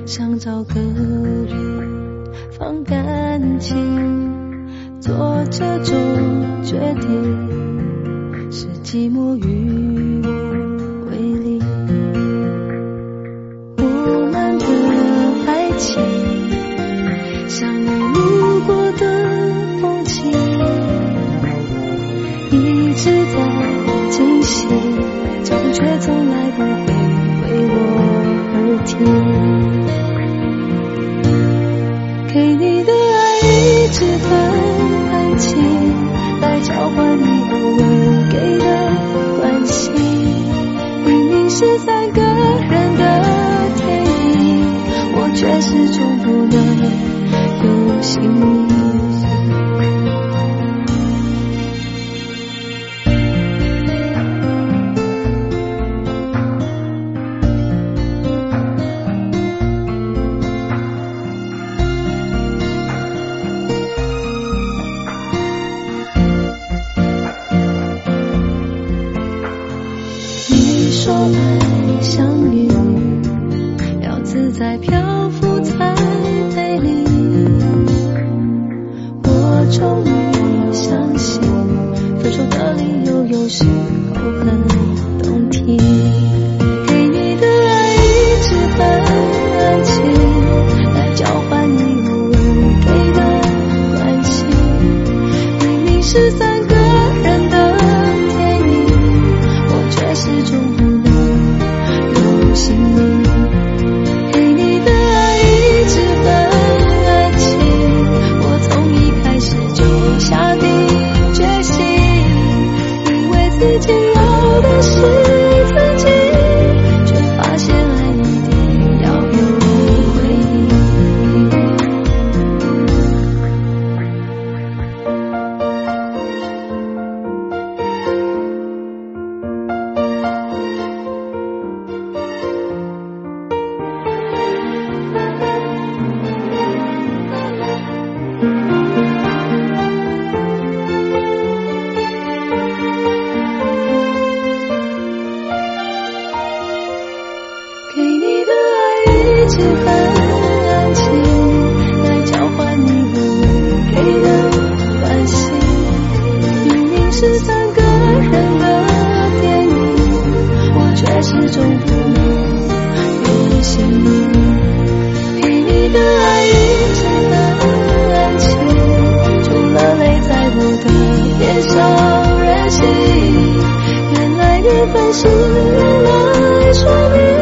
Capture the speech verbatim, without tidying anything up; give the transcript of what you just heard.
想找个人放感情，做这种决定是寂寞与我为邻。我们的爱情像你路过的风景，一直在进行，脚步却从来不会为我而停。给你的爱一直很安静，来交换你偶尔给的关心。明明是三个人的电影，我却始终不能有姓名。说爱像云，要自在漂浮才美丽。我终于相信，分手的理由有时候很动听。给你的爱一直很安静，来交换你偶尔给的关心。明明是三个人的电影，我却始终不心里。给你的爱一直很安静，我从一开始就下定决心，以为自己要的是自己，却发现爱一定要有回应。给你的爱一直很安静，来交换你偶尔给的关心。明明是三个人的电影，我却始终不能有姓名。给你的爱一直很安静，除了泪在我的脸上任性。原来缘分是用来说明。